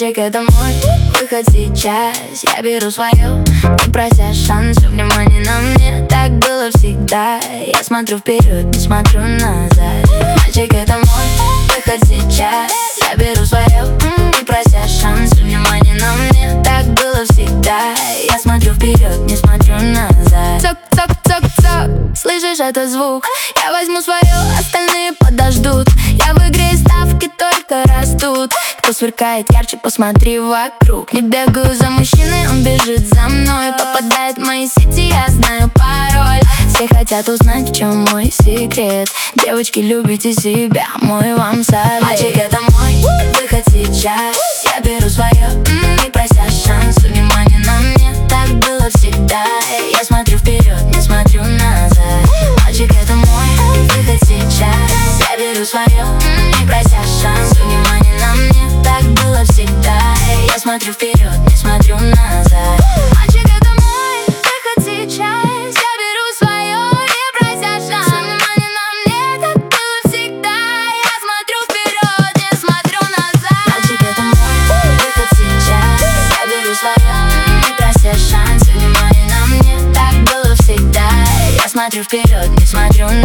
Мальчик, это мой выход сейчас. Я беру свое, не прося шанс. Внимание на мне, так было всегда. Я смотрю вперед, не смотрю назад. Мальчик, это мой выход сейчас. Я беру свое, не прося шанс. Внимание на мне, так было всегда. Я смотрю вперед, не смотрю назад. Цок-цок-цок-цок, слышишь этот звук? Я возьму свое, остальные подождут. Я в игре, ставки только растут. Кто сверкает ярче, посмотри вокруг. Не бегаю за мужчиной, он бежит за мной. Попадает в мои сети, я знаю пароль. Все хотят узнать, в чем мой секрет. Девочки, любите себя, мой вам совет. Мальчик, это мой выход сейчас. Я беру свое, не прося шанс. Внимание на мне, так было всегда. Я смотрю вперед, не смотрю назад. Мальчик, это мой выход сейчас. Я беру свое, не прося шанс. Внимание на мне, так было всегда. Я смотрю вперед, не смотрю назад. Мальчик, это мой выход сейчас. Я беру свое, не прося шанс. Внимание на мне, так было всегда. Я смотрю вперед, не смотрю назад. Мальчик, это мой выход сейчас. Я беру свое, не прося шанс. Внимание на мне, так было всегда. Я смотрю вперед, не смотрю назад.